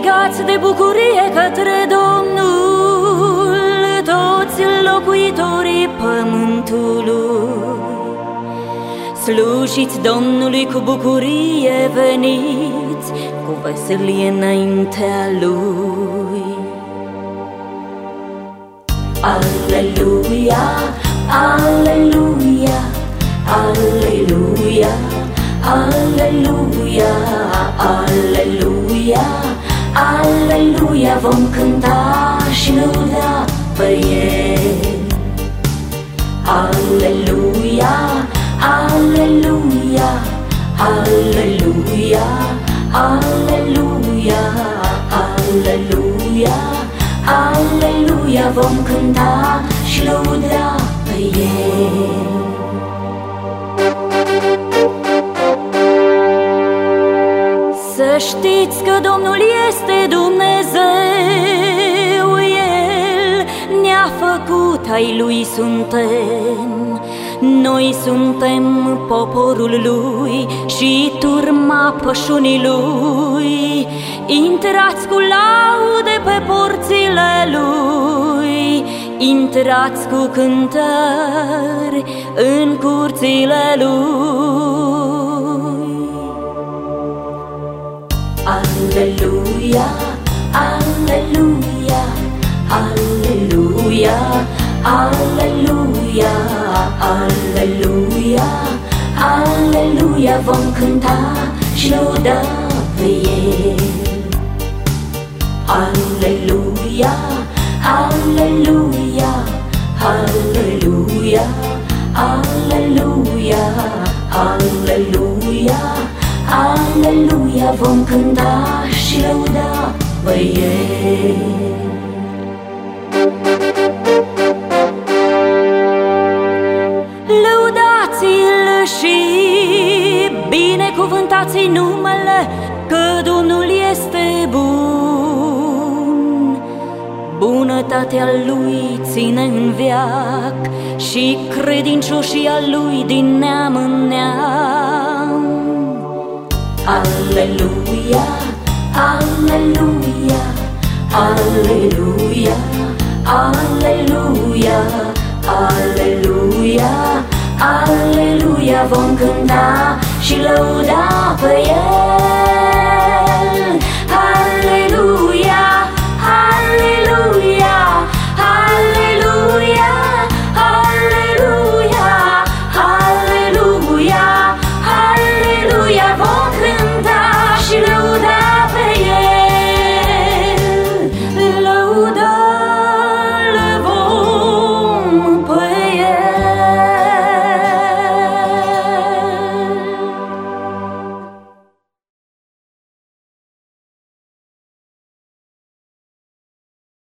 strigați de bucurie către Domnul, toți locuitorii pământului. Slujiți Domnului cu bucurie, veniți cu veselie înaintea Lui. Aleluia, aleluia, aleluia, aleluia, aleluia, aleluia. Vom cânta și lăuda pe El. Aleluia, aleluia, aleluia, aleluia, aleluia, aleluia. Vom cânta și lăuda pe El. Să știți că Domnul este Dumnezeu, El ne-a făcut, ai Lui suntem. Noi suntem poporul Lui și turma pășunii Lui. Intrați cu laude pe porțile Lui, intrați cu cântări în curțile Lui. Aleluia, aleluia, aleluia, aleluia, aleluia, aleluia. Vom cânta și lăuda pe El. Aleluia, aleluia, aleluia, aleluia, aleluia, aleluia. Vom cânta și lăuda pe El. Lăudați-l și binecuvântați numele, că Domnul este bun. Bunătatea Lui ține în veac și credincioșia Lui din neam în neam. Aleluia, aleluia, aleluia, aleluia, aleluia, aleluia. Vom cânta și lăuda pe El.